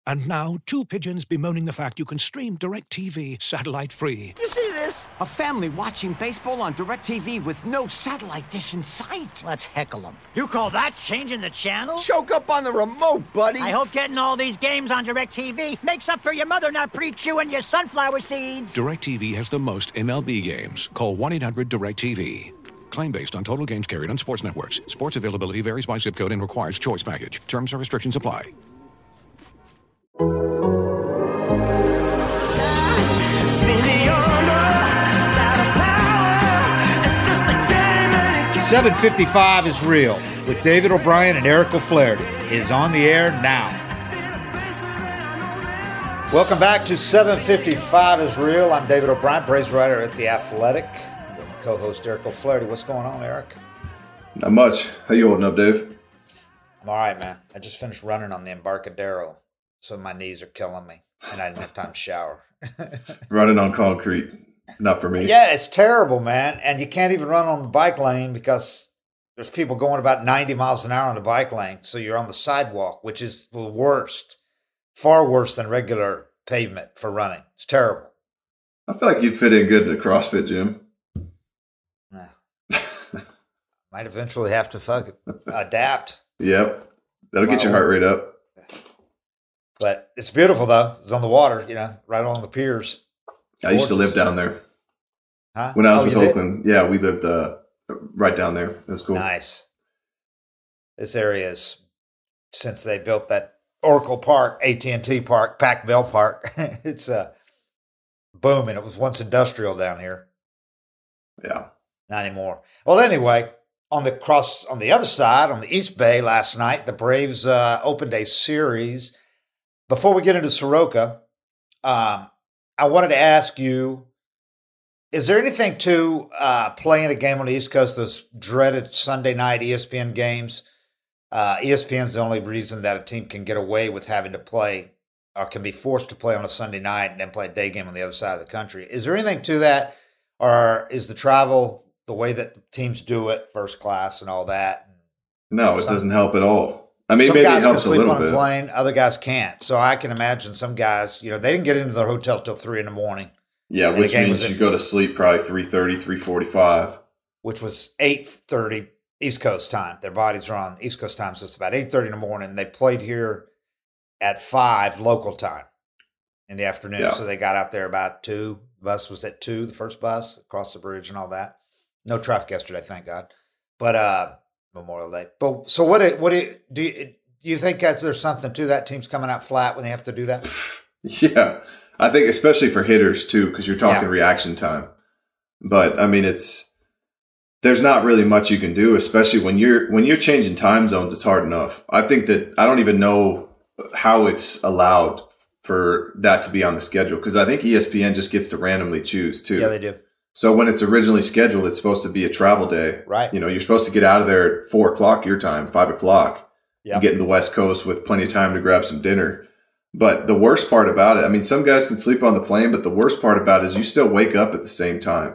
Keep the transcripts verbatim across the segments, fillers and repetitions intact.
And now, two pigeons bemoaning the fact you can stream DirecTV satellite-free. You see this? A family watching baseball on DirecTV with no satellite dish in sight. Let's heckle them. You call that changing the channel? Choke up on the remote, buddy. I hope getting all these games on DirecTV makes up for your mother not pre-chewing your sunflower seeds. DirecTV has the most M L B games. Call one eight hundred direct T V. Claim based on total games carried on sports networks. Sports availability varies by zip code and requires choice package. Terms and restrictions apply. seven fifty-five is real with David O'Brien and Eric O'Flaherty is on the air now. Welcome back to seven fifty-five is real. I'm David O'Brien, Braves writer at The Athletic. With co-host Eric O'Flaherty. What's going on, Eric? Not much. How you holding up, Dave? I'm all right, man. I just finished running on the Embarcadero, so my knees are killing me, and I didn't have time to shower. Running on concrete. Not for me. Yeah, it's terrible, man. And you can't even run on the bike lane because there's people going about ninety miles an hour on the bike lane. So you're on the sidewalk, which is the worst, far worse than regular pavement for running. It's terrible. I feel like you'd fit in good in the CrossFit gym. Nah. Might eventually have to fuck it, adapt. Yep. That'll get your heart rate up. But it's beautiful, though. It's on the water, you know, right along the piers. I used to live down there. Huh? When I was oh, with Oakland, did? yeah, we lived uh, right down there. It was cool. Nice. This area is, since they built that Oracle Park, A T and T Park, Pac Bell Park, it's a uh, booming. It was once industrial down here. Yeah. Not anymore. Well, anyway, on the cross, on the other side, on the East Bay last night, the Braves uh, opened a series. Before we get into Soroka, um, I wanted to ask you, is there anything to uh, playing a game on the East Coast, those dreaded Sunday night E S P N games? Uh, E S P N's the only reason that a team can get away with having to play or can be forced to play on a Sunday night and then play a day game on the other side of the country. Is there anything to that, or is the travel the way that teams do it, first class and all that? No, it some, doesn't help at all. I mean, some maybe guys it helps can a sleep little on bit. a plane, other guys can't. So I can imagine some guys, you know, they didn't get into their hotel till three in the morning. Yeah, which means you go to sleep probably three thirty, three forty-five. Which was eight thirty East Coast time. Their bodies are on East Coast time, so it's about eight thirty in the morning. They played here at five local time in the afternoon. Yeah. So they got out there about two. The bus was at two, the first bus, across the bridge and all that. No traffic yesterday, thank God. But uh, Memorial Day. But so what? What do you, do you, do you think that's, there's something to that? Teams coming out flat when they have to do that? Yeah, I think especially for hitters too, because you're talking Yeah. reaction time. But I mean, it's there's not really much you can do, especially when you're when you're changing time zones. It's hard enough. I think that I don't even know how it's allowed for that to be on the schedule, because I think E S P N just gets to randomly choose too. Yeah, they do. So when it's originally scheduled, it's supposed to be a travel day. Right. You know, you're supposed to get out of there at four o'clock your time, five o'clock. Yep. You get in the West Coast with plenty of time to grab some dinner. But the worst part about it, I mean, some guys can sleep on the plane, but the worst part about it is you still wake up at the same time.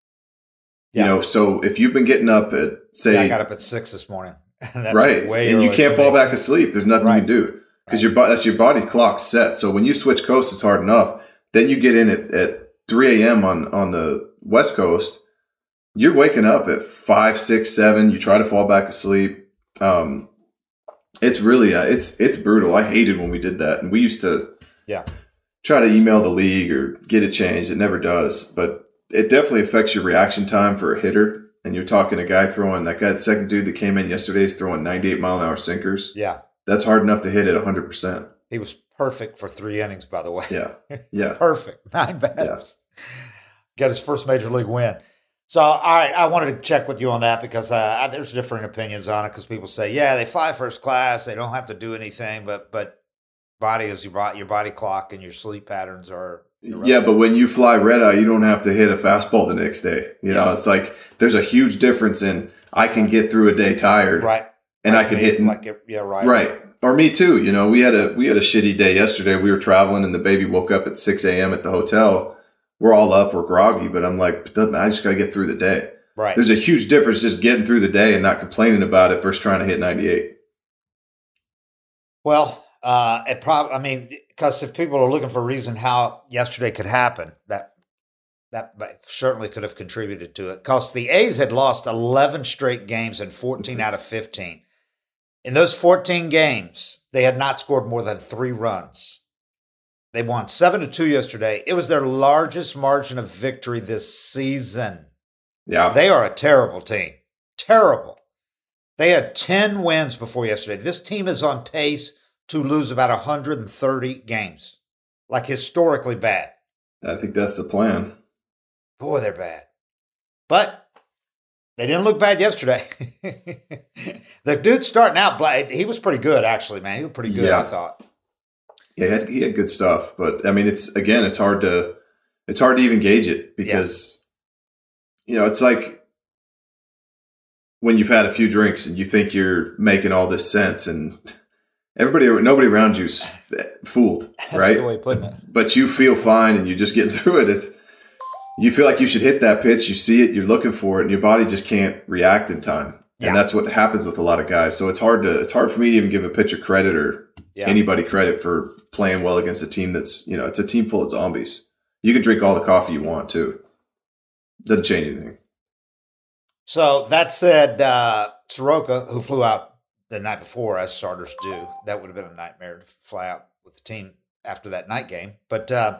Yeah. You know, so if you've been getting up at, say, Yeah, I got up at six this morning. That's right, way and you early can't for fall me. back asleep. There's nothing Right. you can do because Right. your bo- that's your body clock set. So when you switch coasts, it's hard enough. Then you get in at, at three a.m. on on the West Coast. You're waking up at five, six, seven. You try to fall back asleep. Um, it's really uh, it's it's brutal. I hated when we did that, and we used to Yeah. try to email the league or get it changed. It never does, but it definitely affects your reaction time for a hitter. And you're talking a guy throwing that guy, the second dude that came in yesterday is throwing ninety-eight mile an hour sinkers. Yeah. That's hard enough to hit at one hundred percent. He was perfect for three innings, by the way. Yeah. Yeah. Perfect. Nine batters. Got his first major league win. So, all right, I wanted to check with you on that because uh, there's different opinions on it because people say, yeah, they fly first class. They don't have to do anything, but but body is your body, your body clock and your sleep patterns are. Yeah, but when you fly red eye, you don't have to hit a fastball the next day. You know, Yeah. it's like there's a huge difference in I can get through a day tired. Right. And Like I can me, hit. like it- yeah, right. Right. Or me too. You know, we had a we had a shitty day yesterday. We were traveling and the baby woke up at six a.m. at the hotel. We're all up, we're groggy, but I'm like, I just got to get through the day. Right. There's a huge difference just getting through the day and not complaining about it versus trying to hit ninety-eight. Well, uh, it prob- I mean, because if people are looking for a reason how yesterday could happen, that that certainly could have contributed to it. Because the A's had lost eleven straight games and fourteen out of fifteen. In those fourteen games, they had not scored more than three runs. They won seven to two yesterday. It was their largest margin of victory this season. Yeah. They are a terrible team. Terrible. They had ten wins before yesterday. This team is on pace to lose about one hundred thirty games. Like historically bad. I think that's the plan. Boy, they're bad. But they didn't look bad yesterday. The dude starting out, he was pretty good, actually, man. He was pretty good, yeah. I thought. Yeah, he had, he had good stuff. But, I mean, it's again, it's hard to it's hard to even gauge it because, yeah. you know, it's like when you've had a few drinks and you think you're making all this sense and everybody, nobody around you's fooled, That's right? a good way of putting it. But you feel fine and you're just getting through it. It's You feel like you should hit that pitch. You see it, you're looking for it, and your body just can't react in time. Yeah. And that's what happens with a lot of guys. So it's hard to it's hard for me to even give a pitcher credit or yeah. anybody credit for playing well against a team that's, you know, it's a team full of zombies. You can drink all the coffee you want too. Doesn't change anything. So that said, uh, Soroka, who flew out the night before, as starters do, that would have been a nightmare to fly out with the team after that night game. But uh,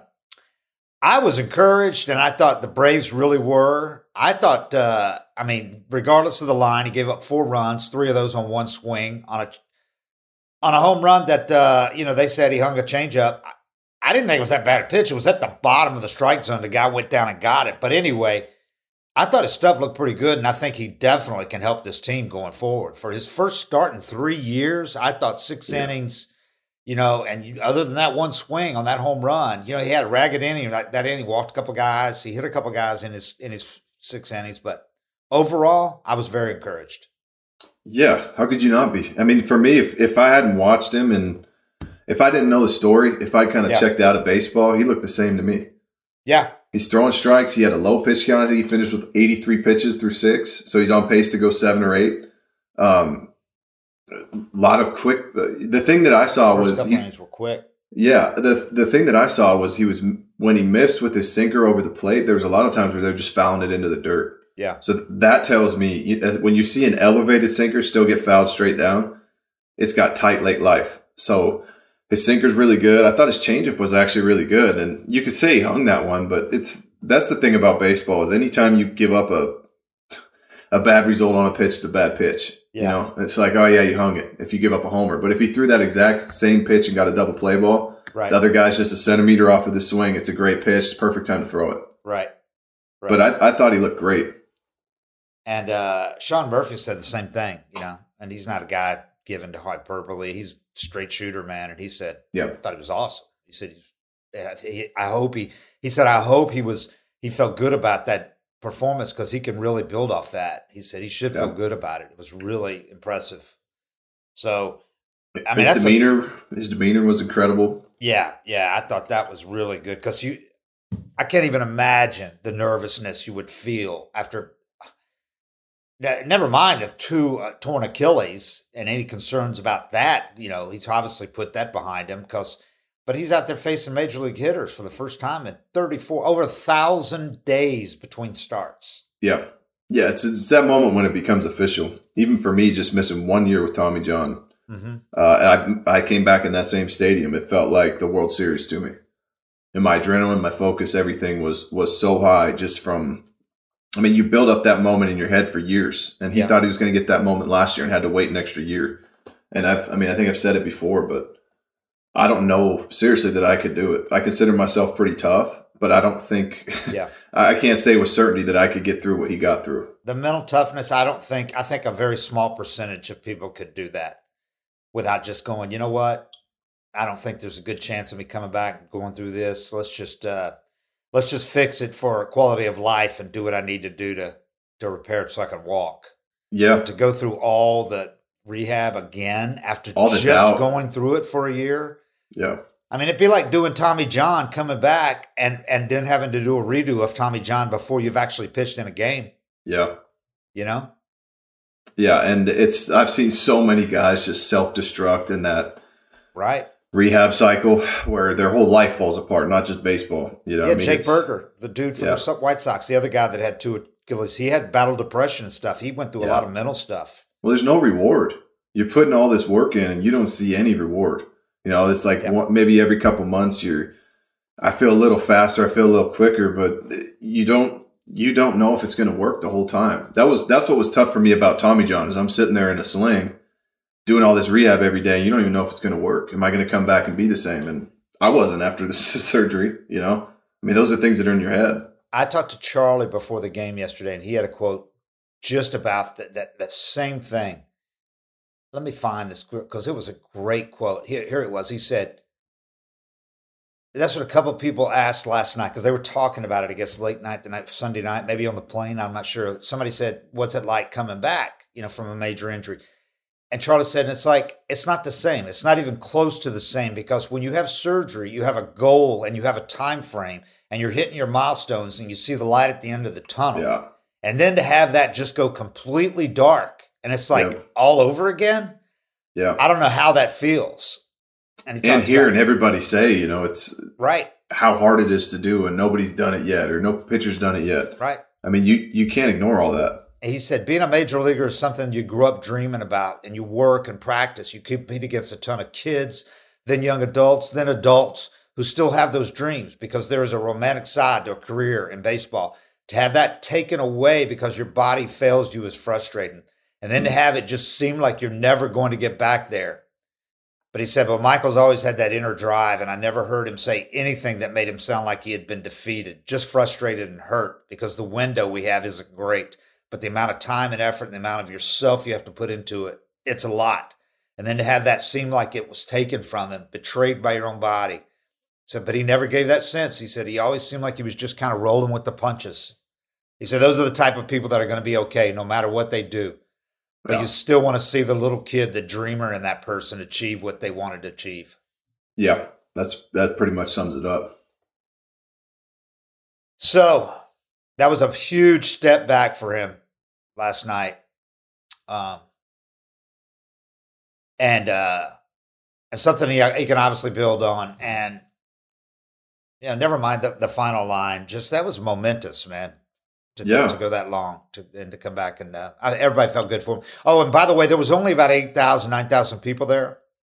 I was encouraged, and I thought the Braves really were. I thought, uh, I mean, regardless of the line, he gave up four runs, three of those on one swing on a on a home run that, uh, you know, they said he hung a changeup. I didn't think it was that bad a pitch. It was at the bottom of the strike zone. The guy went down and got it. But anyway, I thought his stuff looked pretty good, and I think he definitely can help this team going forward. For his first start in three years, I thought six yeah. innings, you know, and you, other than that one swing on that home run, you know, he had a ragged inning. That, that inning, walked a couple guys. He hit a couple guys in his in his six innings. But overall, I was very encouraged. Yeah, how could you not be? I mean, for me, if, if I hadn't watched him and if I didn't know the story, if I kind of yeah. checked out of baseball, he looked the same to me. Yeah. He's throwing strikes. He had a low pitch count. I think he finished with eighty-three pitches through six. So he's on pace to go seven or eight. Um, a lot of quick. The thing that I saw First was couple he, innings were quick. Yeah, the the thing that I saw was he was when he missed with his sinker over the plate. There was a lot of times where they're just fouling it into the dirt. Yeah. So that tells me when you see an elevated sinker still get fouled straight down, it's got tight late life. So his sinker's really good. I thought his changeup was actually really good, and you could say he hung that one. But it's that's the thing about baseball is anytime you give up a a bad result on a pitch, it's a bad pitch. Yeah. You know, it's like, oh yeah, you hung it if you give up a homer. But if he threw that exact same pitch and got a double play ball, right. the other guy's just a centimeter off of the swing. It's a great pitch. It's perfect time to throw it. Right. right. But I, I thought he looked great. And uh, Sean Murphy said the same thing, you know, and he's not a guy given to hyperbole. He's a straight shooter, man. And he said, yeah, I thought it was awesome. He said, he, I hope he, he said, I hope he was, he felt good about that performance because he can really build off that. He said he should feel yeah. good about it. It was really impressive. So, I mean, his that's demeanor, a, his demeanor was incredible. Yeah. Yeah. I thought that was really good because you, I can't even imagine the nervousness you would feel after. Never mind the two uh, torn Achilles and any concerns about that. You know, he's obviously put that behind him because, but he's out there facing major league hitters for the first time in thirty-four, over a thousand days between starts. Yeah. Yeah. It's, it's that moment when it becomes official. Even for me, just missing one year with Tommy John. Mm-hmm. Uh, I, I came back in that same stadium. It felt like the World Series to me. And my adrenaline, my focus, everything was, was so high just from, I mean, you build up that moment in your head for years, and he yeah. thought he was going to get that moment last year and had to wait an extra year. And I've, I mean, I think I've said it before, but I don't know seriously that I could do it. I consider myself pretty tough, but I don't think, yeah, I can't say with certainty that I could get through what he got through. The mental toughness, I don't think, I think a very small percentage of people could do that without just going, you know what? I don't think there's a good chance of me coming back and going through this. Let's just, uh, Let's just fix it for quality of life and do what I need to do to, to repair it so I can walk. Yeah. But to go through all the rehab again after all the just doubt. going through it for a year. Yeah. I mean, it'd be like doing Tommy John coming back and, and then having to do a redo of Tommy John before you've actually pitched in a game. Yeah. You know? Yeah. And it's, I've seen so many guys just self-destruct in that. Right. rehab cycle where their whole life falls apart, not just baseball. You know, yeah, I mean, Jake Berger, the dude from yeah. the White Sox, the other guy that had two Achilles, he had battle depression and stuff. He went through a Yeah. lot of mental stuff. Well, there's no reward. You're putting all this work in and you don't see any reward. You know, it's like Yeah. one, maybe every couple months you're, I feel a little faster, I feel a little quicker, but you don't, you don't know if it's going to work the whole time. That was, that's what was tough for me about Tommy John is I'm sitting there in a sling doing all this rehab every day. And you don't even know if it's going to work. Am I going to come back and be the same? And I wasn't after the surgery, you know, I mean, those are things that are in your head. I talked to Charlie before the game yesterday, and he had a quote just about that that, that same thing. Let me find this because it was a great quote. Here, here it was. He said, that's what a couple of people asked last night because they were talking about it, I guess, late night, the night, Sunday night, maybe on the plane. I'm not sure. Somebody said, what's it like coming back, you know, from a major injury? And Charlie said, it's like, it's not the same. It's not even close to the same because when you have surgery, you have a goal and you have a time frame and you're hitting your milestones and you see the light at the end of the tunnel. Yeah. And then to have that just go completely dark and it's like Yep. all over again. Yeah. I don't know how that feels. And, he And talked hearing about- everybody say, you know, it's right, how hard it is to do and nobody's done it yet or no pitcher's done it yet. right. I mean, you, you can't ignore all that. He said, being a major leaguer is something you grew up dreaming about and you work and practice. You compete against a ton of kids, then young adults, then adults who still have those dreams because there is a romantic side to a career in baseball. To have that taken away because your body fails you is frustrating. And then to have it just seem like you're never going to get back there. But he said, well, Michael's always had that inner drive, and I never heard him say anything that made him sound like he had been defeated, just frustrated and hurt because the window we have isn't great. But the amount of time and effort and the amount of yourself you have to put into it, it's a lot. And then to have that seem like it was taken from him, betrayed by your own body. So, but he never gave that sense. He said he always seemed like he was just kind of rolling with the punches. He said those are the type of people that are going to be okay no matter what they do. But Yeah. you still want to see the little kid, the dreamer in that person achieve what they wanted to achieve. Yeah. That's, that pretty much sums it up. So that was a huge step back for him last night. Um, and, uh, and something he, he can obviously build on. And, you know, never mind the, the final line. Just that was momentous, man. To, Yeah. to go that long to, and to come back. And uh, everybody felt good for him. Oh, and by the way, there was only about eight thousand, nine thousand people there.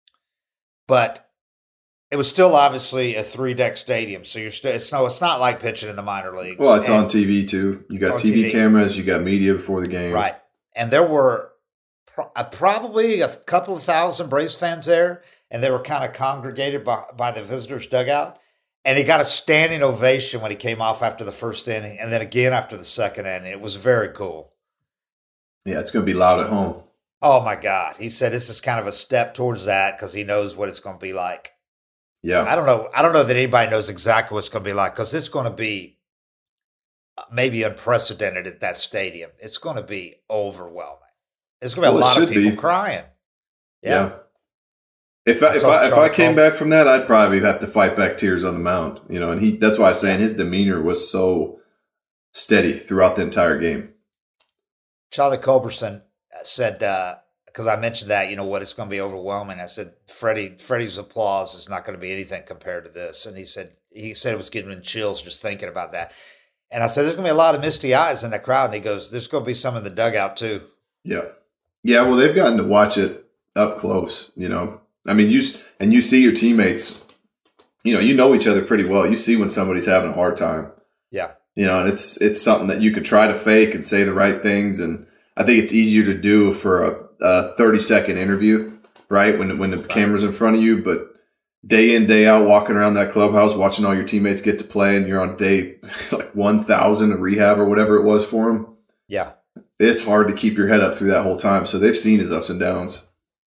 But it was still obviously a three-deck stadium. So you're still, it's, no, it's not like pitching in the minor leagues. Well, it's And- on T V too. You got on T V T V. cameras, you got media before the game. Right. And there were pro- uh, probably a couple of thousand Braves fans there, and they were kind of congregated by, by the visitors' dugout. And he got a standing ovation when he came off after the first inning, and then again after the second inning. It was very cool. Yeah, it's going to be loud at home. Oh, my God. He said this is kind of a step towards that because he knows what it's going to be like. Yeah. I don't know. I don't know that anybody knows exactly what it's going to be like because it's going to be maybe unprecedented at that stadium. It's going to be overwhelming. There's going to be Well, a it lot of should people be. crying. Yeah. If I, I if saw I if I Charlie came Cole. back from that, I'd probably have to fight back tears on the mound. You know, and he that's why I was saying his demeanor was so steady throughout the entire game. Charlie Culberson said, because I mentioned that, you know, what it's going to be overwhelming. I said, Freddie, Freddie's applause is not going to be anything compared to this. And he said, he said it was giving him chills just thinking about that. And I said, there's going to be a lot of misty eyes in that crowd. And he goes, there's going to be some in the dugout too. Yeah. Yeah, well, they've gotten to watch it up close, you know. I mean, you s- and you see your teammates, you know, you know each other pretty well. You see when somebody's having a hard time. Yeah. You know, and it's it's something that you could try to fake and say the right things, and I think it's easier to do for a, a thirty second interview, right? When when the right. camera's in front of you, but day in day out, walking around that clubhouse, watching all your teammates get to play, and you're on day like one thousand of rehab or whatever it was for them. Yeah, it's hard to keep your head up through that whole time. So they've seen his ups and downs.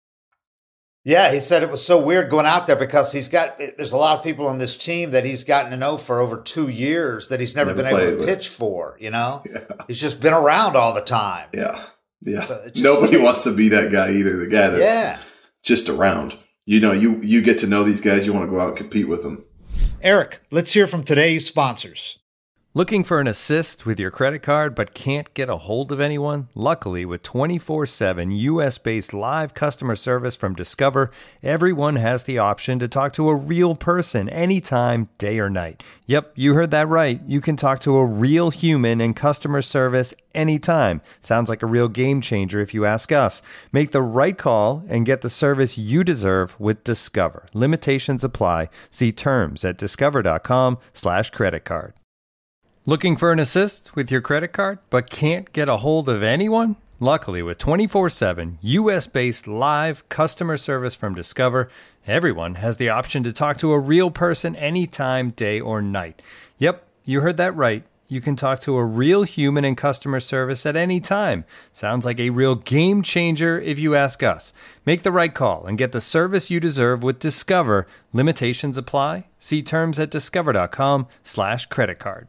Yeah, he said it was so weird going out there because he's got, there's a lot of people on this team that he's gotten to know for over two years that he's never, never been able to with. pitch for, you know? Yeah. He's just been around all the time. Yeah. Yeah. So just, nobody wants to be that guy either. The guy that's yeah. just around. You know, you, you get to know these guys. You want to go out and compete with them. Eric, let's hear from today's sponsors. Looking for an assist with your credit card but can't get a hold of anyone? Luckily, with twenty-four seven U S-based live customer service from Discover, everyone has the option to talk to a real person anytime, day or night. Yep, you heard that right. You can talk to a real human in customer service anytime. Sounds like a real game changer if you ask us. Make the right call and get the service you deserve with Discover. Limitations apply. See terms at discover.com slash credit card. Looking for an assist with your credit card but can't get a hold of anyone? Luckily, with twenty-four seven U S-based live customer service from Discover, everyone has the option to talk to a real person anytime, day or night. Yep, you heard that right. You can talk to a real human in customer service at any time. Sounds like a real game changer if you ask us. Make the right call and get the service you deserve with Discover. Limitations apply. See terms at discover.com slash credit card.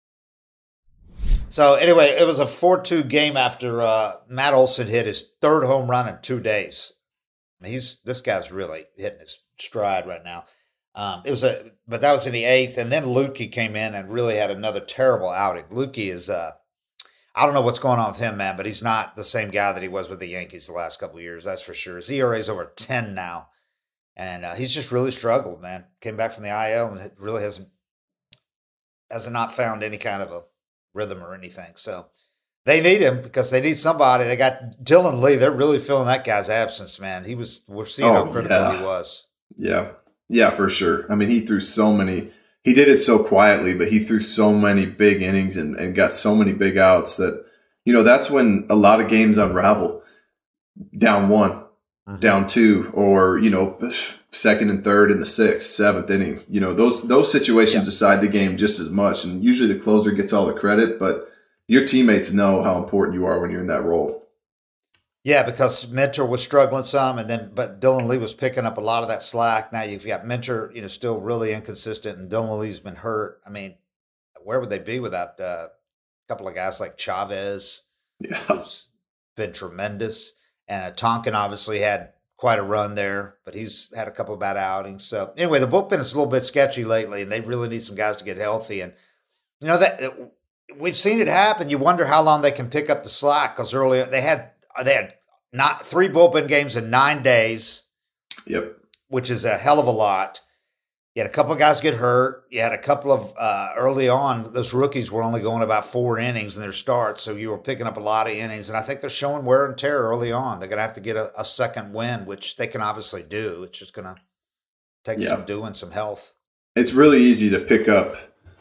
So anyway, it was a four two game after uh, Matt Olson hit his third home run in two days. I mean, he's this guy's really hitting his stride right now. Um, it was a, but that was in the eighth, and then Lukey came in and really had another terrible outing. Lukey is, uh, I don't know what's going on with him, man, but he's not the same guy that he was with the Yankees the last couple of years. That's for sure. His E R A is over ten now, and uh, he's just really struggled, man. Came back from the I L and really hasn't hasn't not found any kind of a rhythm or anything. So they need him because they need somebody. They got Dylan Lee. They're really feeling that guy's absence, man. He was, we're seeing oh, how critical yeah. he was. Yeah. Yeah, for sure. I mean, he threw so many, he did it so quietly, but he threw so many big innings and, and got so many big outs that, you know, that's when a lot of games unravel. Down one, mm-hmm. down two, or, you know, second and third in the sixth, seventh inning. You know, those those situations yeah. decide the game just as much. And usually the closer gets all the credit, but your teammates know how important you are when you're in that role. Yeah, because Mentor was struggling some, and then but Dylan Lee was picking up a lot of that slack. Now you've got Mentor, you know, still really inconsistent, and Dylan Lee's been hurt. I mean, where would they be without uh, a couple of guys like Chavez, yeah. who's been tremendous, and uh, Tonkin obviously had quite a run there, but he's had a couple of bad outings. So anyway, the bullpen is a little bit sketchy lately, and they really need some guys to get healthy. And you know that we've seen it happen. You wonder how long they can pick up the slack because earlier they had they had not three bullpen games in nine days. Yep, which is a hell of a lot. You had a couple of guys get hurt. You had a couple of uh, early on. Those rookies were only going about four innings in their starts, so you were picking up a lot of innings. And I think they're showing wear and tear early on. They're going to have to get a, a second win, which they can obviously do. It's just going to take yeah. some doing, some health. It's really easy to pick up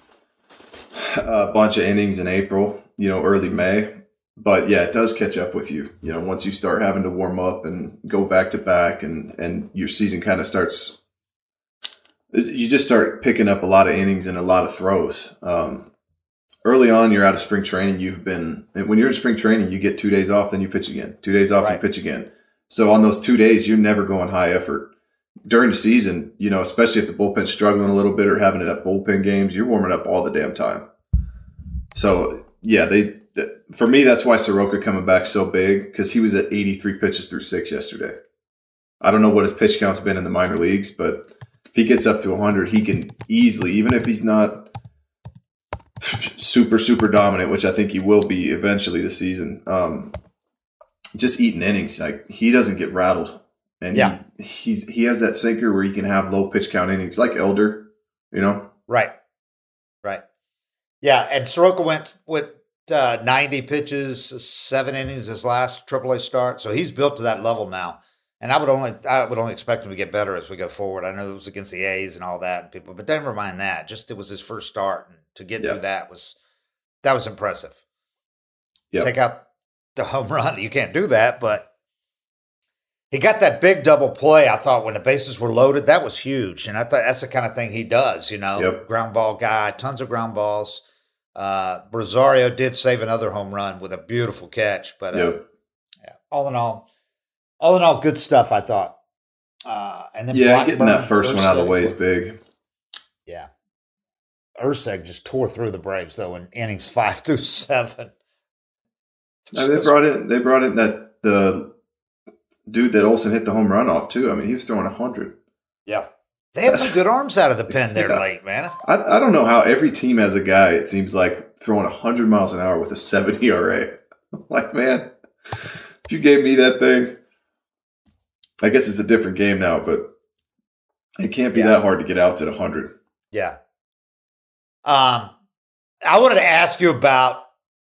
a bunch of innings in April, you know, early May. But yeah, it does catch up with you. You know, once you start having to warm up and go back to back, and and your season kind of starts. You just start picking up a lot of innings and a lot of throws. Um, early on, you're out of spring training. You've been when you're in spring training, you get two days off, then you pitch again. Two days off, right. you pitch again. So on those two days, you're never going high effort. During the season, you know, especially if the bullpen's struggling a little bit or having it at bullpen games, you're warming up all the damn time. So yeah, they. For me, that's why Soroka coming back so big, because he was at eighty-three pitches through six yesterday. I don't know what his pitch count's been in the minor leagues, but if he gets up to one hundred, he can easily, even if he's not super, super dominant, which I think he will be eventually this season, um, just eating innings. Like, he doesn't get rattled. And yeah. he, he's he has that sinker where he can have low pitch count innings, like Elder, you know? Right. Right. Yeah, and Soroka went with uh, ninety pitches, seven innings his last triple A start. So he's built to that level now. And I would only I would only expect him to get better as we go forward. I know it was against the A's and all that and people, but never mind that. Just it was his first start, and to get yeah. through that was that was impressive. Yep. Take out the home run, you can't do that, but he got that big double play. I thought when the bases were loaded, that was huge, and I thought that's the kind of thing he does. You know, yep. ground ball guy, tons of ground balls. Uh, Rosario did save another home run with a beautiful catch, but uh, yep. yeah, all in all. All in all, good stuff, I thought. Uh, and then yeah, Blackburn, getting that first Urseg, one out of the way is big. Yeah. Urseg just tore through the Braves, though, in innings five through seven. Now, they brought in they brought in that the dude that Olsen hit the home run off, too. I mean, he was throwing one hundred. Yeah. They had some good arms out of the pen there Yeah. late, man. I, I don't know how every team has a guy, it seems like, throwing one hundred miles an hour with a seven E R A. I'm like, man, if you gave me that thing, I guess it's a different game now, but it can't be Yeah. that hard to get out to the one hundred. Yeah. Um, I wanted to ask you about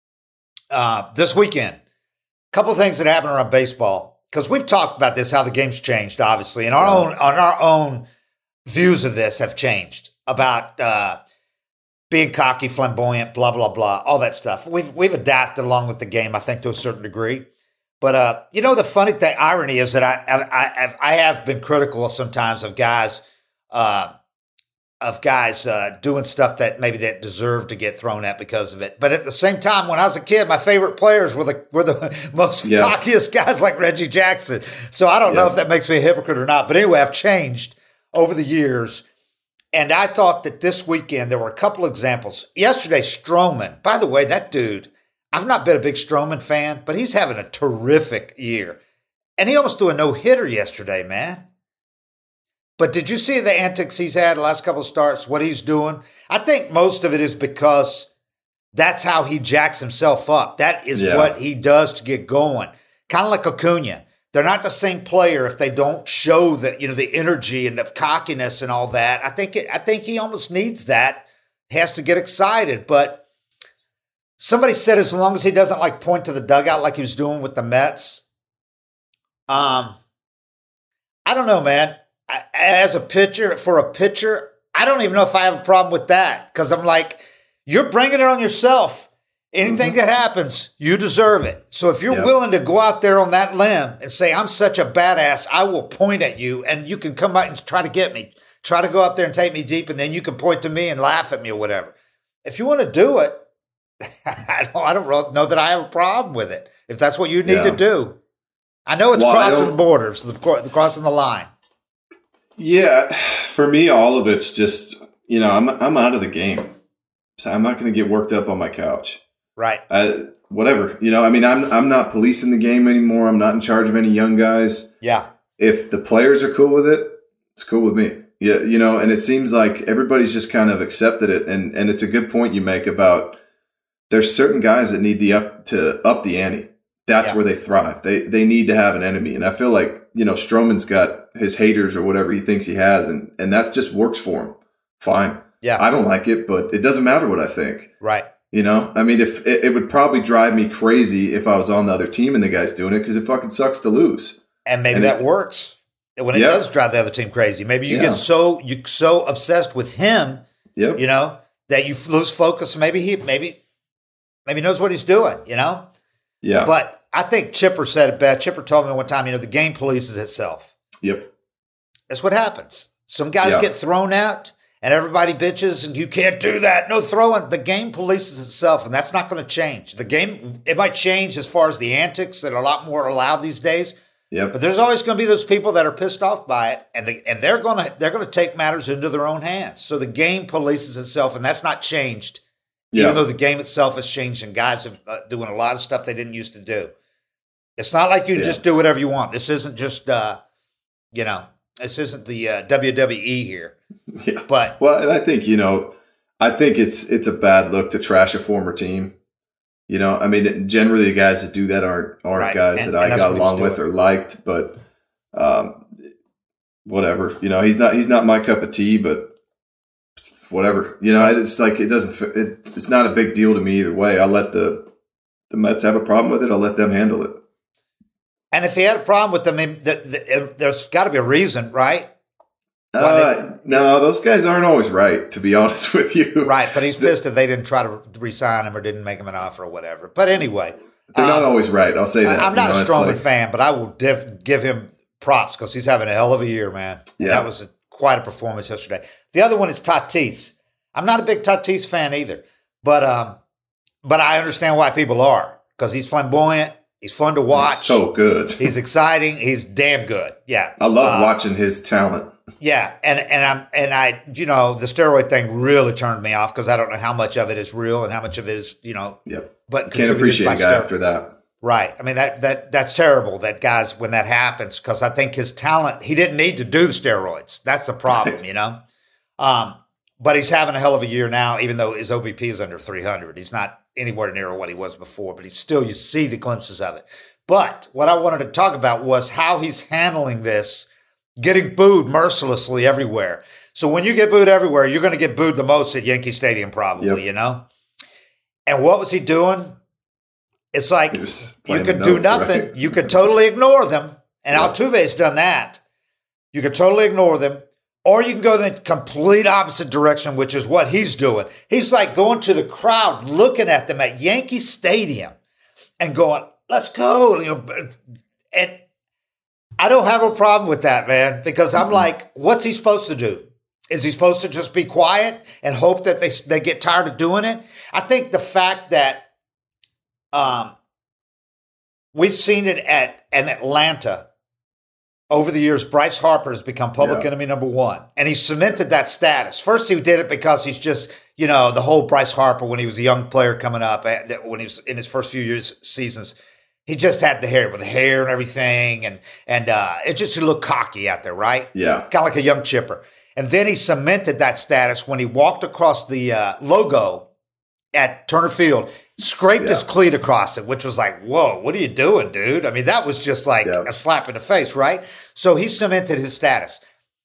uh, this weekend. A couple of things that happened around baseball, because we've talked about this, how the game's changed, obviously, and our Right. own on our own views of this have changed about uh, being cocky, flamboyant, blah blah blah, all that stuff. We've we've adapted along with the game, I think, to a certain degree. But uh, you know, the funny thing, irony is that I I I, I have been critical sometimes of guys. Uh, of guys uh, doing stuff that maybe that deserve to get thrown at because of it. But at the same time, when I was a kid, my favorite players were the were the most Yeah. cockiest guys like Reggie Jackson. So I don't know Yeah. if that makes me a hypocrite or not. But anyway, I've changed over the years. And I thought that this weekend there were a couple examples. Yesterday, Stroman, by the way, that dude, I've not been a big Stroman fan, but he's having a terrific year. And he almost threw a no-hitter yesterday, man. But did you see the antics he's had the last couple of starts, what he's doing? I think most of it is because that's how he jacks himself up. That is Yeah. what he does to get going. Kind of like Acuna. They're not the same player if they don't show the, you know, the energy and the cockiness and all that. I think it, I think he almost needs that. He has to get excited. But somebody said as long as he doesn't like point to the dugout like he was doing with the Mets, um, I don't know, man. I, as a pitcher, for a pitcher, I don't even know if I have a problem with that because I'm like, you're bringing it on yourself. Anything that happens, you deserve it. So if you're Yep. willing to go out there on that limb and say, I'm such a badass, I will point at you and you can come out and try to get me. Try to go up there and take me deep and then you can point to me and laugh at me or whatever. If you want to do it, I don't, I don't know that I have a problem with it. If that's what you need Yeah. to do. I know it's Well, I crossing don't- borders, the, the crossing the line. Yeah, for me, all of it's just, you know, I'm I'm out of the game. So I'm not going to get worked up on my couch. Right. I, whatever, you know, I mean, I'm I'm not policing the game anymore. I'm not in charge of any young guys. Yeah. If the players are cool with it, it's cool with me. Yeah, you know, and it seems like everybody's just kind of accepted it. And and it's a good point you make about there's certain guys that need the up to up the ante. That's Yeah. where they thrive. They they need to have an enemy. And I feel like, you know, Stroman's got his haters or whatever he thinks he has, and, and that just works for him. Fine. Yeah. I don't like it, but it doesn't matter what I think. Right. You know, I mean, if it, it would probably drive me crazy if I was on the other team and the guy's doing it because it fucking sucks to lose. And maybe And that it- works when it Yeah. does drive the other team crazy. Maybe you Yeah. get so you so obsessed with him, Yep. you know, that you lose focus. Maybe he maybe maybe knows what he's doing, you know. Yeah. But I think Chipper said it best. Chipper told me one time, you know, the game polices itself. Yep. That's what happens. Some guys Yeah. get thrown out and everybody bitches and you can't do that. No throwing. The game polices itself and that's not going to change. The game, it might change as far as the antics that are a lot more allowed these days. Yep. But there's always going to be those people that are pissed off by it, and the, and they're going to they're going to take matters into their own hands. So the game polices itself, and that's not changed, Yeah. even though the game itself has changed, and guys are uh, doing a lot of stuff they didn't used to do. It's not like you can Yeah. just do whatever you want. This isn't just uh, you know, this isn't the uh, W W E here. Yeah. But Well, and I think, you know, I think it's it's a bad look to trash a former team. You know, I mean, generally the guys that do that aren't aren't Right. guys And- that I and that's got what he's along with doing. or liked, but um, whatever. You know, he's not he's not my cup of tea, but whatever. You know, it's like it doesn't fit. It's it's not a big deal to me either way. I'll let the the Mets have a problem with it. I'll let them handle it. and if he had a problem with them, maybe the, the, there's got to be a reason, right? Why Uh, no, those guys aren't always right, to be honest with you. Right, but he's pissed if they didn't try to re-sign him or didn't make him an offer or whatever. But anyway. They're not um, always right. I'll say that. I'm not You know, a it's Stroman like- fan, but I will div- give him props because he's having a hell of a year, man. Yeah. That was a, quite a performance yesterday. The other one is Tatis. I'm not a big Tatis fan either, but um, but I understand why people are because he's flamboyant. He's fun to watch. So good. He's exciting. He's damn good. Yeah, I love Uh, watching his talent. Yeah, and and I'm and I, you know, the steroid thing really turned me off because I don't know how much of it is real and how much of it is, you know, Yep. but Can't contributed appreciate by a guy steroid- after that. Right. I mean, that that that's terrible that guys, when that happens, because I think his talent, he didn't need to do the steroids. That's the problem, you know? Um, but he's having a hell of a year now, even though his O B P is under three hundred. He's not anywhere near what he was before, but he's still, you see the glimpses of it. But what I wanted to talk about was how he's handling this, getting booed mercilessly everywhere. So when you get booed everywhere, you're going to get booed the most at Yankee Stadium probably, yep. you know? And what was he doing? It's like you could do nothing. Right? You could totally ignore them. And yep. Altuve's done that. You could totally ignore them. Or you can go the complete opposite direction, which is what he's doing. He's like going to the crowd, looking at them at Yankee Stadium and going, let's go. You know, and I don't have a problem with that, man, because I'm mm-hmm. like, what's he supposed to do? Is he supposed to just be quiet and hope that they they get tired of doing it? I think the fact that um, we've seen it at in Atlanta over the years, Bryce Harper has become public yeah. enemy number one, and he cemented that status. First, he did it because he's just, you know, the whole Bryce Harper when he was a young player coming up, when he was in his first few years seasons. He just had the hair with the hair and everything, and and uh, it just he looked cocky out there, right? Yeah, kind of like a young chipper. And then he cemented that status when he walked across the uh, logo at Turner Field, scraped yeah. his cleat across it, which was like, whoa, what are you doing, dude? I mean, that was just like yeah. a slap in the face, right? So he cemented his status.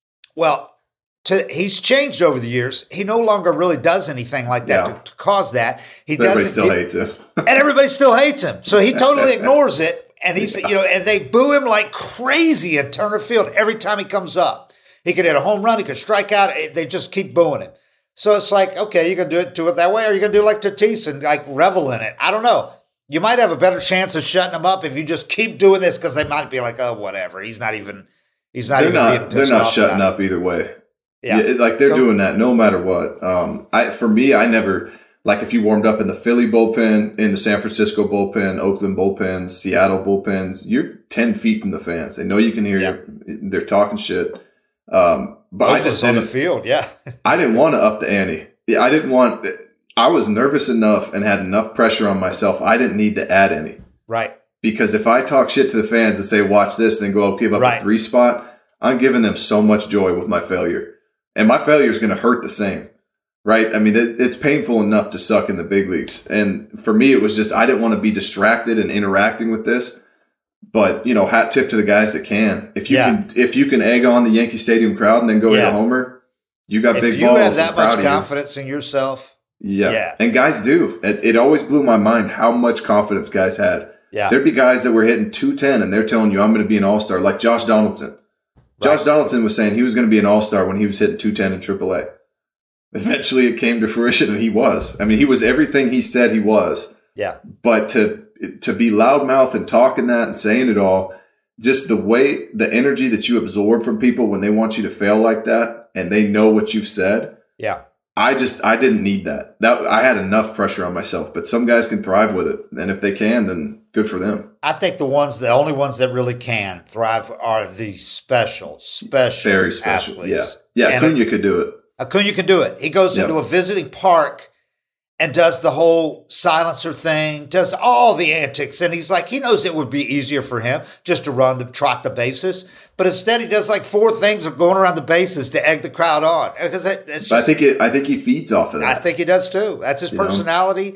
Well, to, he's changed over the years. He no longer really does anything like that yeah. to, to cause that. He but doesn't. Everybody still he, hates him. And everybody still hates him. So he totally ignores it. And he's, yeah. you know, and they boo him like crazy at Turner Field every time he comes up. He could hit a home run. He could strike out. They just keep booing him. So it's like, okay, you can do it, do it that way, or you can do it like Tatis and like revel in it. I don't know. You might have a better chance of shutting him up if you just keep doing this, because they might be like, oh, whatever. He's not even. He's not they're even. Not, being they're not shutting about up either way. Yeah, yeah like they're so, doing that no matter what. Um, I for me, I never like if you warmed up in the Philly bullpen, in the San Francisco bullpen, Oakland bullpens, Seattle bullpens, you're ten feet from the fans. They know you can hear yeah. you. They're talking shit. Um, but Oakland's I just on the field, yeah. I didn't want to up the ante. Yeah, I didn't want. I was nervous enough and had enough pressure on myself. I didn't need to add any. Right. Because if I talk shit to the fans and say, "Watch this," and then go give up right. a three spot, I'm giving them so much joy with my failure, and my failure is going to hurt the same. Right? I mean, it, it's painful enough to suck in the big leagues, and for me, it was just I didn't want to be distracted and interacting with this. But, you know, hat tip to the guys that can. If you yeah. can if you can egg on the Yankee Stadium crowd and then go yeah. hit a homer, you got if big you balls. If you have that much you. confidence in yourself. Yeah. yeah. And guys do. It, it always blew my mind how much confidence guys had. Yeah. There'd be guys that were hitting two ten and they're telling you, I'm going to be an all-star, like Josh Donaldson. Right. Josh Donaldson was saying he was going to be an all-star when he was hitting two ten in triple A. Eventually it came to fruition and he was. I mean, he was everything he said he was. Yeah. But to to be loudmouth and talking that and saying it all, just the way, the energy that you absorb from people when they want you to fail like that and they know what you've said. Yeah. I just, I didn't need that. That I had enough pressure on myself, but some guys can thrive with it. And if they can, then good for them. I think the ones, the only ones that really can thrive are the special, special Very special. athletes. Yeah. Yeah. And Acuna could do it. Acuna can do it. He goes yep. into a visiting park and does the whole silencer thing, does all the antics. And he's like, he knows it would be easier for him just to run the trot the bases. But instead he does like four things of going around the bases to egg the crowd on. Because it, it's just, but I think it, I think he feeds off of that. I think he does too. That's his you personality. Know?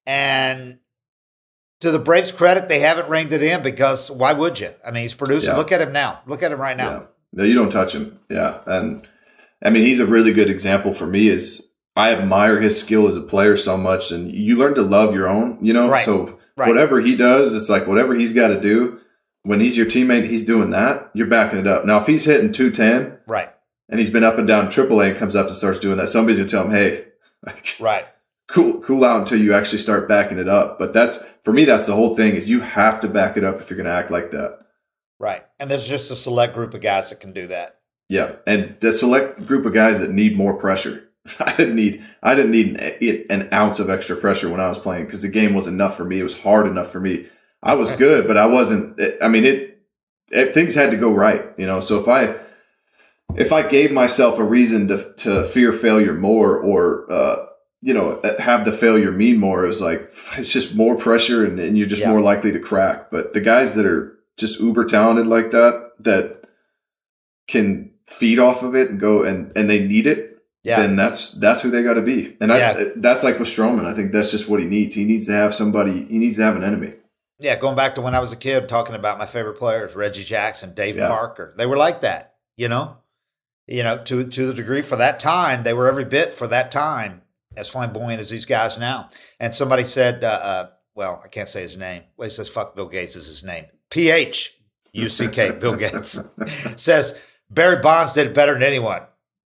And to the Braves' credit, they haven't reined it in because why would you? I mean, he's producing. Yeah. Look at him now. Look at him right now. Yeah. No, you don't touch him. Yeah. And I mean, he's a really good example for me is I admire his skill as a player so much, and you learn to love your own, you know? Right. So right. whatever he does, it's like whatever he's got to do. When he's your teammate, he's doing that, you're backing it up. Now, if he's hitting two ten right, and he's been up and down triple A and comes up and starts doing that, somebody's going to tell him, hey, like, right. cool cool out until you actually start backing it up. But that's, for me, that's the whole thing is you have to back it up if you're going to act like that. Right. And there's just a select group of guys that can do that. Yeah. And the select group of guys that need more pressure. I didn't need I didn't need an, an ounce of extra pressure when I was playing because the game was enough for me. It was hard enough for me. I was good, but I wasn't. I mean, it, it things had to go right, you know. So if I if I gave myself a reason to to fear failure more or uh, you know, have the failure mean more is like, it's just more pressure and, and you're just Yeah. more likely to crack. But the guys that are just uber talented like that, that can feed off of it and go and, and they need it, Yeah. then that's, that's who they got to be. And I, Yeah. that's like with Stroman. I think that's just what he needs. He needs to have somebody, he needs to have an enemy. Yeah, going back to when I was a kid, talking about my favorite players, Reggie Jackson, Dave Yeah. Parker. They were like that, you know? You know, to to the degree for that time, they were every bit for that time as flamboyant as these guys now. And somebody said, uh, uh, well, I can't say his name. Well, he says, fuck Bill Gates is his name. P H U C K, Bill Gates, says Barry Bonds did it better than anyone.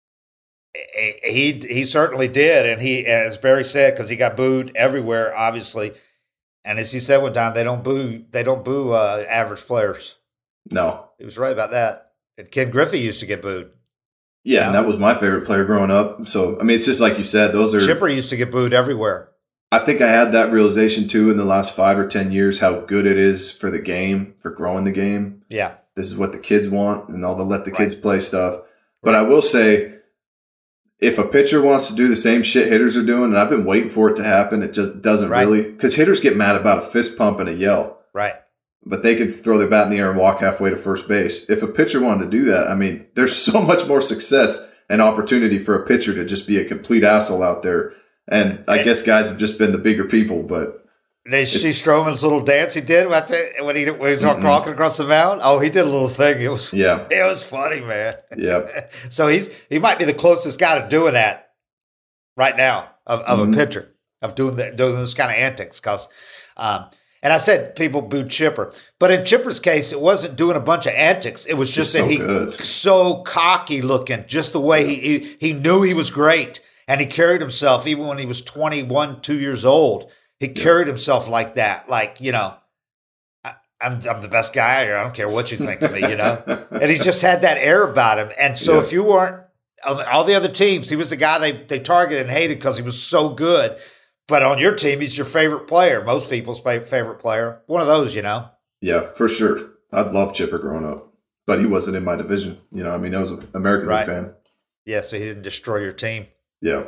He, he certainly did. And he, as Barry said, because he got booed everywhere, obviously. And as he said one time, they don't boo, they don't boo uh, average players. No. He was right about that. And Ken Griffey used to get booed. Yeah, and that was my favorite player growing up. So, I mean, it's just like you said, those are... Chipper used to get booed everywhere. I think I had that realization, too, in the last five or ten years, how good it is for the game, for growing the game. Yeah. This is what the kids want, and all the let the Right. kids play stuff. But I will say, if a pitcher wants to do the same shit hitters are doing, and I've been waiting for it to happen, it just doesn't Right. really... Because hitters get mad about a fist pump and a yell. Right. But they could throw their bat in the air and walk halfway to first base. If a pitcher wanted to do that, I mean, there's so much more success and opportunity for a pitcher to just be a complete asshole out there. And I guess guys have just been the bigger people, but They see Stroman's little dance he did when he, when he was mm-hmm. walking across the mound. Oh, he did a little thing. It was yeah, it was funny, man. Yeah. So he's he might be the closest guy to doing that right now of, of mm-hmm. a pitcher of doing the, doing this kind of antics. Because, um, and I said people booed Chipper, but in Chipper's case, it wasn't doing a bunch of antics. It was just, just that so he good. so cocky looking, just the way he, he he knew he was great, and he carried himself even when he was twenty-one, two years old. He yeah. carried himself like that, like, you know, I, I'm I'm the best guy here. I don't care what you think of me, you know. And he just had that air about him. And so yeah. if you weren't, all the other teams, he was the guy they, they targeted and hated because he was so good. But on your team, he's your favorite player, most people's favorite player. One of those, you know. Yeah, for sure. I'd love Chipper growing up, but he wasn't in my division. You know, I mean, I was an American League right. fan. Yeah, so he didn't destroy your team. Yeah.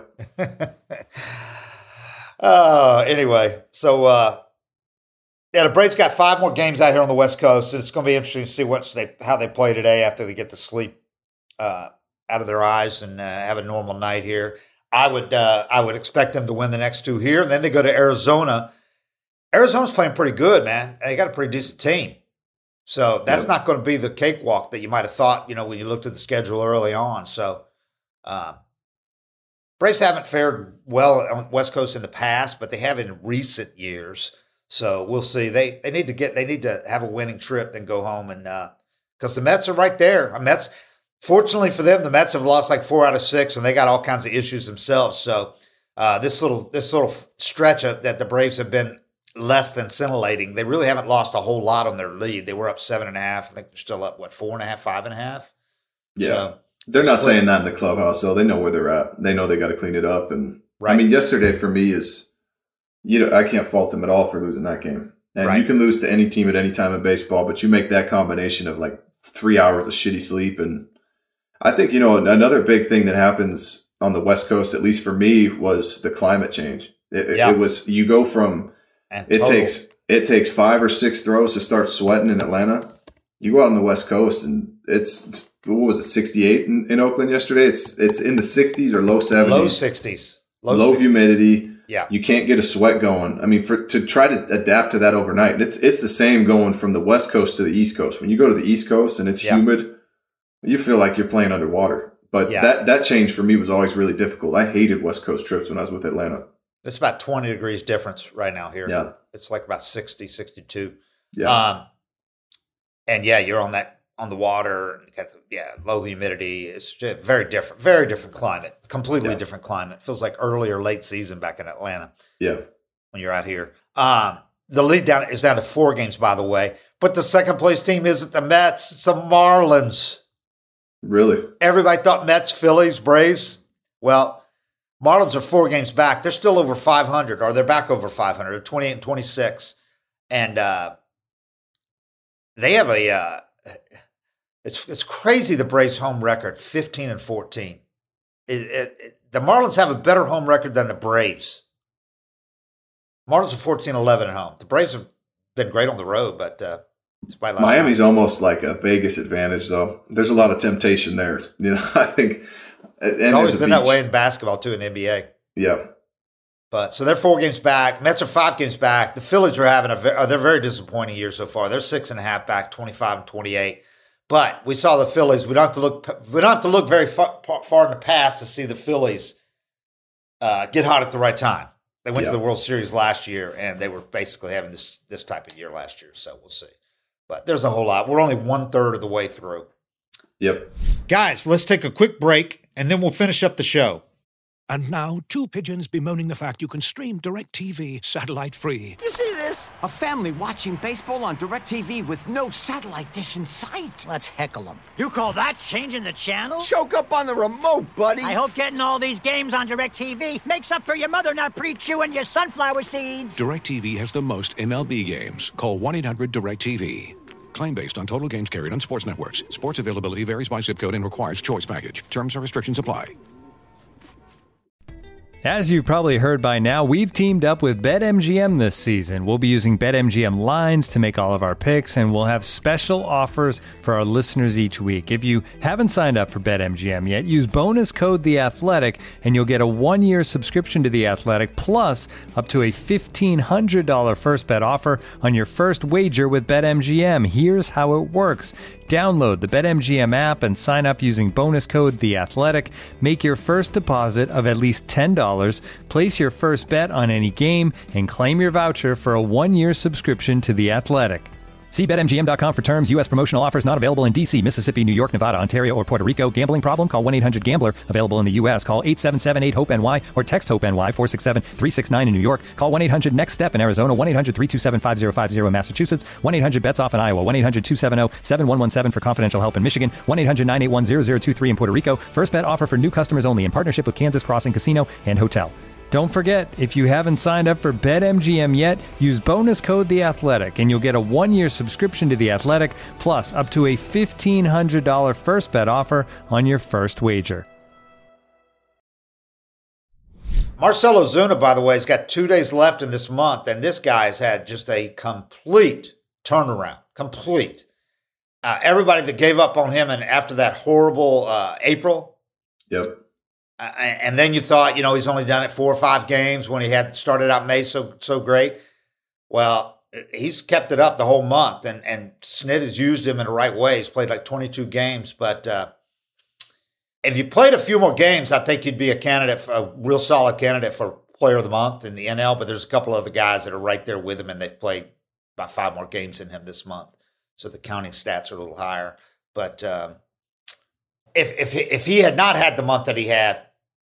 Uh, anyway, so uh, yeah, the Braves got five more games out here on the West Coast. It's going to be interesting to see what they how they play today after they get the sleep uh, out of their eyes and uh, have a normal night here. I would uh, I would expect them to win the next two here, and then they go to Arizona. Arizona's playing pretty good, man. They got a pretty decent team, so that's yep. not going to be the cakewalk that you might have thought, you know, when you looked at the schedule early on. So. Um, Braves haven't fared well on West Coast in the past, but they have in recent years. So we'll see. They they need to get they need to have a winning trip, then go home and because uh, the Mets are right there. The Mets, fortunately for them, the Mets have lost like four out of six, and they got all kinds of issues themselves. So uh, this little this little stretch of, that the Braves have been less than scintillating. They really haven't lost a whole lot on their lead. They were up seven and a half. I think they're still up what four and a half, five and a half. Yeah. So, They're not saying that in the clubhouse, though. They know where they're at. They know they got to clean it up. And right. I mean, yesterday for me is, you know, I can't fault them at all for losing that game. And right. you can lose to any team at any time in baseball, but you make that combination of like three hours of shitty sleep. And I think, you know, another big thing that happens on the West Coast, at least for me, was the climate change. It, yeah. it was, you go from, and it total. takes, it takes five or six throws to start sweating in Atlanta. You go out on the West Coast and it's, what was it, sixty-eight in, in Oakland yesterday? It's it's in the sixties or low seventies. Low sixties. Low, low sixties. Humidity. Yeah. You can't get a sweat going. I mean, for to try to adapt to that overnight, it's it's the same going from the West Coast to the East Coast. When you go to the East Coast and it's yeah. humid, you feel like you're playing underwater. But yeah. that, that change for me was always really difficult. I hated West Coast trips when I was with Atlanta. It's about twenty degrees difference right now here. Yeah. It's like about sixty, sixty-two. Yeah. Um, and yeah, you're on that. On the water, yeah, low humidity. It's very different, very different climate, completely yeah. different climate. Feels like early or late season back in Atlanta. Yeah, when you're out here. Um, the lead down is down to four games, by the way. But the second place team isn't the Mets; it's the Marlins. Really? Everybody thought Mets, Phillies, Braves. Well, Marlins are four games back. They're still over five hundred, or they're back over five hundred. They're twenty-eight and twenty-six, and uh, they have a. Uh, It's it's crazy the Braves' home record, fifteen and fourteen. It, it, it, the Marlins have a better home record than the Braves. Marlins are fourteen eleven at home. The Braves have been great on the road, but uh, despite last Miami's night. almost like a Vegas advantage, though. There's a lot of temptation there. You know, I think and It's always there's a been that beach. way in basketball too in the N B A. Yeah. But so they're four games back. Mets are five games back. The Phillies are having a ve- uh, they're very disappointing year so far. They're six and a half back, twenty-five and twenty-eight. But we saw the Phillies. We don't have to look. We don't have to look very far, far in the past to see the Phillies uh, get hot at the right time. They went Yeah. to the World Series last year, and they were basically having this this type of year last year. So we'll see. But there's a whole lot. We're only one third of the way through. Yep. Guys, let's take a quick break, and then we'll finish up the show. And now, two pigeons bemoaning the fact you can stream DirecTV satellite-free. You see this? A family watching baseball on DirecTV with no satellite dish in sight. Let's heckle them. You call that changing the channel? Choke up on the remote, buddy. I hope getting all these games on DirecTV makes up for your mother not pre-chewing your sunflower seeds. DirecTV has the most M L B games. Call one eight hundred direct T V. Claim based on total games carried on sports networks. Sports availability varies by zip code and requires choice package. Terms and restrictions apply. As you've probably heard by now, we've teamed up with BetMGM this season. We'll be using BetMGM lines to make all of our picks, and we'll have special offers for our listeners each week. If you haven't signed up for BetMGM yet, use bonus code The Athletic, and you'll get a one-year subscription to The Athletic, plus up to a fifteen hundred dollars first bet offer on your first wager with BetMGM. Here's how it works. Download the BetMGM app and sign up using bonus code The Athletic. Make your first deposit of at least ten dollars. Place your first bet on any game and claim your voucher for a one-year subscription to The Athletic. See Bet M G M dot com for terms. U S promotional offers not available in D C, Mississippi, New York, Nevada, Ontario, or Puerto Rico. Gambling problem? Call one eight hundred gambler. Available in the U S. Call eight seven seven eight hope N Y or text HOPE-NY four six seven three six nine in New York. Call one eight hundred next step in Arizona. one eight hundred three two seven five zero five zero in Massachusetts. one eight hundred bets off in Iowa. one eight hundred two seven zero seven one one seven for confidential help in Michigan. one eight hundred nine eight one zero zero two three in Puerto Rico. First bet offer for new customers only in partnership with Kansas Crossing Casino and Hotel. Don't forget, if you haven't signed up for BetMGM yet, use bonus code The Athletic, and you'll get a one-year subscription to The Athletic, plus up to a fifteen hundred dollars first bet offer on your first wager. Marcell Ozuna, by the way, has got two days left in this month, and this guy has had just a complete turnaround. Complete. Uh, everybody that gave up on him and after that horrible uh, April, Yep. Uh, and then you thought, you know, he's only done it four or five games when he had started out May so so great. Well, he's kept it up the whole month, and and Snit has used him in the right way. He's played like twenty-two games, but uh, if you played a few more games, I think you'd be a candidate, for, a real solid candidate for Player of the Month in the N L. But there's a couple other guys that are right there with him, and they've played about five more games than him this month, so the counting stats are a little higher. But um, if if he, if he had not had the month that he had,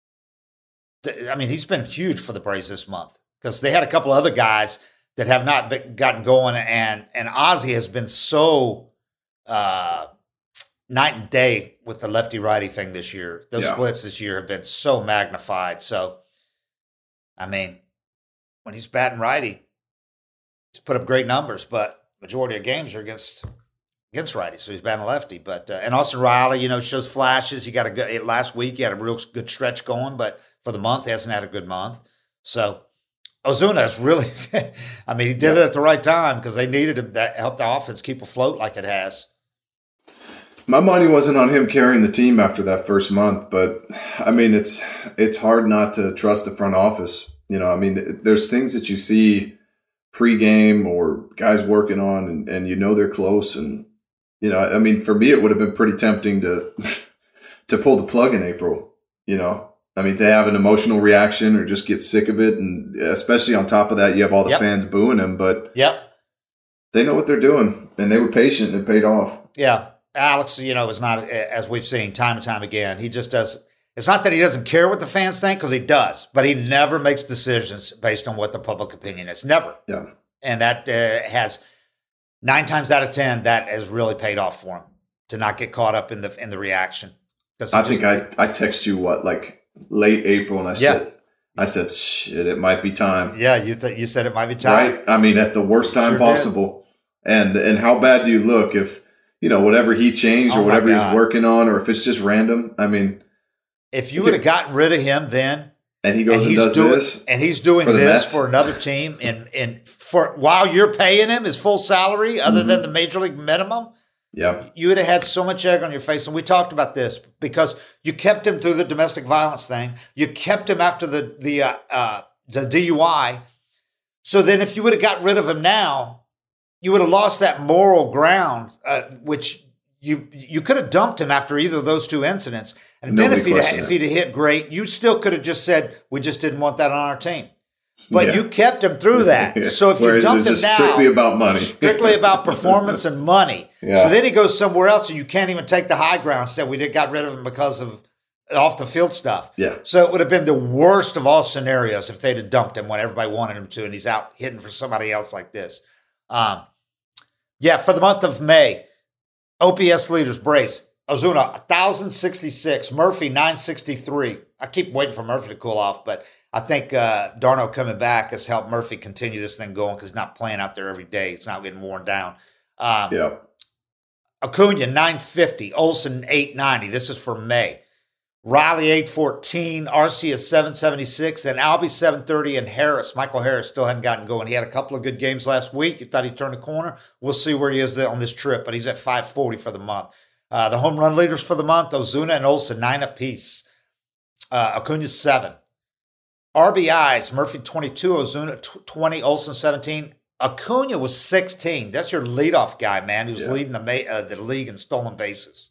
I mean, he's been huge for the Braves this month because they had a couple other guys that have not been, gotten going, and and Ozzie has been so uh, night and day with the lefty righty thing this year. Those Yeah. splits this year have been so magnified. So, I mean, when he's batting righty, he's put up great numbers, but majority of games are against. Against righty, so he's batting lefty. But uh, and Austin Riley, you know, shows flashes. He got a good last week. He had a real good stretch going, but for the month, he hasn't had a good month. So Ozuna is really, I mean, he did Yeah. it at the right time because they needed him to help the offense keep afloat like it has. My money wasn't on him carrying the team after that first month, but I mean, it's it's hard not to trust the front office. You know, I mean, there's things that you see pregame or guys working on, and, and you know they're close. And you know, I mean, for me, it would have been pretty tempting to to pull the plug in April. You know, I mean, to have an emotional reaction or just get sick of it, and especially on top of that, you have all the Yep. fans booing him. But Yep. they know what they're doing, and they were patient, and it paid off. Yeah. Alex, you know, is not, as we've seen time and time again, he just does. It's not that he doesn't care what the fans think, because he does, but he never makes decisions based on what the public opinion is. Never. Yeah. And that uh, has nine times out of ten, that has really paid off for him to not get caught up in the in the reaction. I think I, I text you what, like late April, and I Yeah. said, I said, shit, it might be time. Yeah, you th- you said it might be time. Right? I mean, at the worst time Sure possible. And and how bad do you look if, you know, whatever he changed Oh or my whatever he's God. working on, or if it's just random? I mean, If you would have gotten rid of him then, and he goes and, and does doing, this, and he's doing for this Mets. for another team, and and for while you're paying him his full salary, other Mm-hmm. than the major league minimum, yeah, you would have had so much egg on your face. And we talked about this because you kept him through the domestic violence thing. You kept him after the the uh, uh, the D U I. So then, if you would have got rid of him now, you would have lost that moral ground, uh, which you you could have dumped him after either of those two incidents. And Nobody then if he'd questioned if it. he'd have hit great, you still could have just said we just didn't want that on our team. But Yeah. you kept him through that. So if Whereas you dumped it him was now, just strictly about money. strictly about performance and money. Yeah. So then he goes somewhere else, and you can't even take the high ground and say we did got rid of him because of off the field stuff. Yeah. So it would have been the worst of all scenarios if they'd have dumped him when everybody wanted him to, and he's out hitting for somebody else like this. Um, yeah, for the month of May, O P S leaders brace. Ozuna, one thousand sixty-six. Murphy, nine sixty-three. I keep waiting for Murphy to cool off, but I think uh, Darno coming back has helped Murphy continue this thing going because he's not playing out there every day. It's not getting worn down. Um, Yeah. Acuna, nine fifty. Olsen, eight ninety. This is for May. Riley, eight fourteen. Arcia, seven seventy-six. And Albie, seven thirty. And Harris, Michael Harris, still hadn't gotten going. He had a couple of good games last week. You thought he'd turn the corner. We'll see where he is on this trip, but he's at five forty for the month. Uh, the home run leaders for the month, Ozuna and Olsen, nine apiece. Uh, Acuna, seven. R B Is, Murphy, twenty-two. Ozuna, twenty. Olsen, seventeen. Acuna was sixteen. That's your leadoff guy, man, who's Yeah. leading the ma- uh, the league in stolen bases.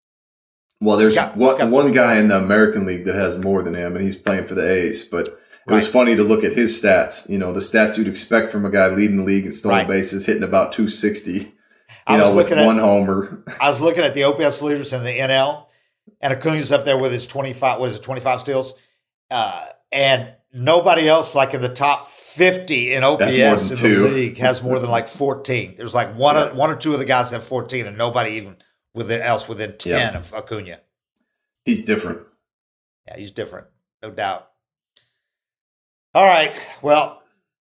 Well, there's Got- one, got- one guy in the American League that has more than him, and he's playing for the A's. But it was Right. funny to look at his stats. You know, the stats you'd expect from a guy leading the league in stolen Right. bases, hitting about two sixty. I You was know, with looking at- one homer. I was looking at the O P S leaders in the N L, and Acuna's up there with his twenty-five, what is it, twenty-five steals? Uh, and nobody else, like in the top fifty in O P S in That's more than the two. league, has more than like fourteen. There's like one, Yeah. or, one or two of the guys have fourteen, and nobody even within else within ten Yeah. of Acuna. He's different. Yeah, he's different, no doubt. All right, well,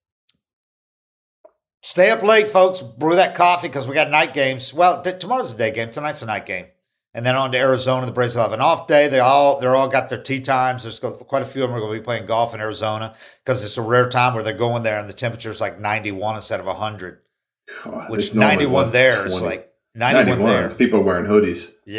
stay up late, folks. Brew that coffee because we got night games. Well, th- tomorrow's a day game. Tonight's a night game. And then on to Arizona. The Braves will have an off day. They all they're all got their tee times. There's quite a few of them are going to be playing golf in Arizona because it's a rare time where they're going there and the temperature's like ninety-one instead of one hundred. God, Which it's normally ninety-one there is twenty. like ninety-one, there. People are wearing hoodies. Yeah.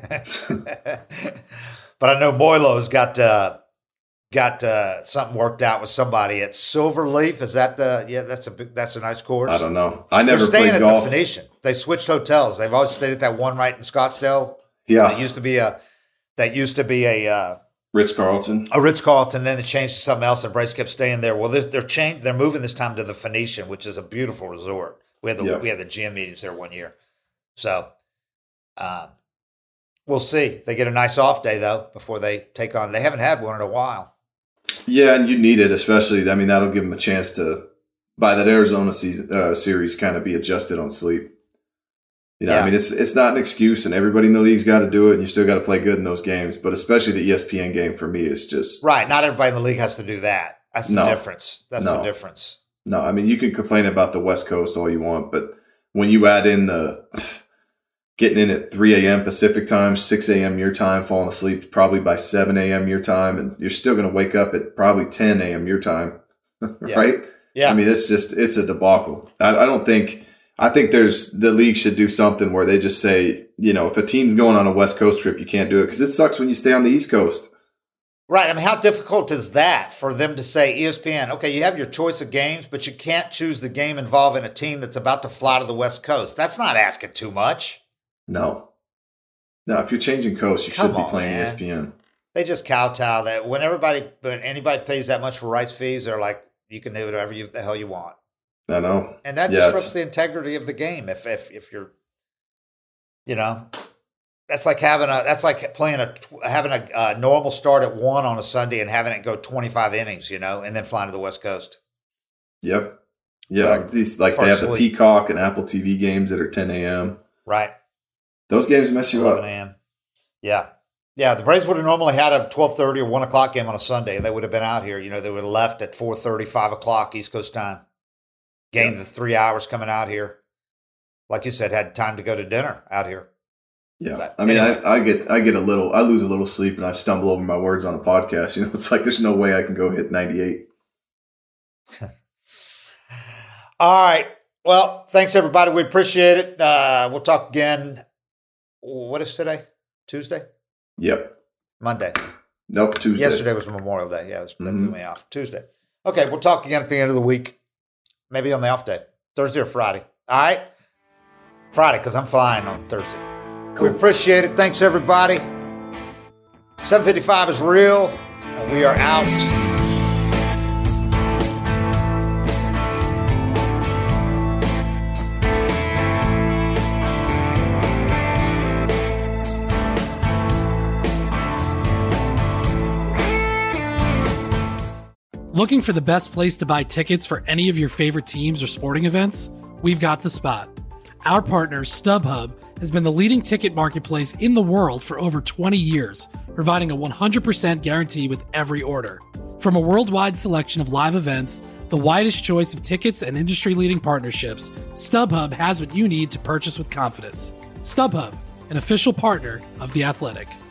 But I know Moilo's got uh, got uh, something worked out with somebody at Silverleaf. Is that the yeah? That's a big, that's a nice course. I don't know. I They're never staying played at golf. the Phoenician. They switched hotels. They've always stayed at that one right in Scottsdale. Yeah, That used to be a that used to be a uh, Ritz Carlton. a Ritz Carlton. Then they changed to something else, and Brace kept staying there. Well, this, they're changed. They're moving this time to the Phoenician, which is a beautiful resort. We had the Yeah. we had the G M meetings there one year, so um, we'll see. They get a nice off day though before they take on. They haven't had one in a while. Yeah, and you need it, especially. I mean, that'll give them a chance to, by that Arizona season, uh, series, kind of be adjusted on sleep. You know, Yeah. I mean, it's it's not an excuse, and everybody in the league's got to do it, and you still got to play good in those games. But especially the E S P N game for me is just Right. Not everybody in the league has to do that. That's the No. difference. That's the No. difference. no. I mean, you can complain about the West Coast all you want, but when you add in the getting in at three a.m. Pacific time, six a.m. your time, falling asleep probably by seven a.m. your time, and you're still going to wake up at probably ten a.m. your time, right? Yeah. I mean, it's just it's a debacle. I, I don't think. I think there's the league should do something where they just say, you know, if a team's going on a West Coast trip, you can't do it because it sucks when you stay on the East Coast. Right. I mean, how difficult is that for them to say, E S P N, okay, you have your choice of games, but you can't choose the game involving a team that's about to fly to the West Coast. That's not asking too much. No, no. If you're changing coast, you Come should be on, playing man. E S P N. They just kowtow that when everybody, when anybody pays that much for rights fees, they're like, you can do whatever you, the hell you want. I know, And that Yeah, disrupts it's- the integrity of the game. If, if, if you're, you know, that's like having a, that's like playing a, having a, a normal start at one on a Sunday and having it go twenty-five innings, you know, and then flying to the West Coast. Yep, yeah. Like, These like for they have the sleep. Peacock and Apple T V games that are ten a.m. Right. Those games mess you eleven up. a.m. Yeah. Yeah, the Braves would have normally had a twelve thirty or one o'clock game on a Sunday. They would have been out here. You know, they would have left at four thirty, five o'clock East Coast time. Gained Yeah. the three hours coming out here. Like you said, had time to go to dinner out here. Yeah, But I mean, anyway. I, I get I get a little, I lose a little sleep, and I stumble over my words on the podcast. You know, it's like there's no way I can go hit ninety-eight. All right. Well, thanks everybody. We appreciate it. Uh, we'll talk again. What is today? Tuesday? Yep. Monday. Nope. Tuesday. Yesterday was Memorial Day. Yeah, that Mm-hmm. threw me off. Tuesday. Okay, we'll talk again at the end of the week. Maybe on the off day. Thursday or Friday. All right? Friday, because I'm flying on Thursday. Cool. We appreciate it. Thanks, everybody. seven fifty-five is real, and we are out. Looking for the best place to buy tickets for any of your favorite teams or sporting events? We've got the spot. Our partner, StubHub, has been the leading ticket marketplace in the world for over twenty years, providing a one hundred percent guarantee with every order. From a worldwide selection of live events, the widest choice of tickets, and industry-leading partnerships, StubHub has what you need to purchase with confidence. StubHub, an official partner of The Athletic.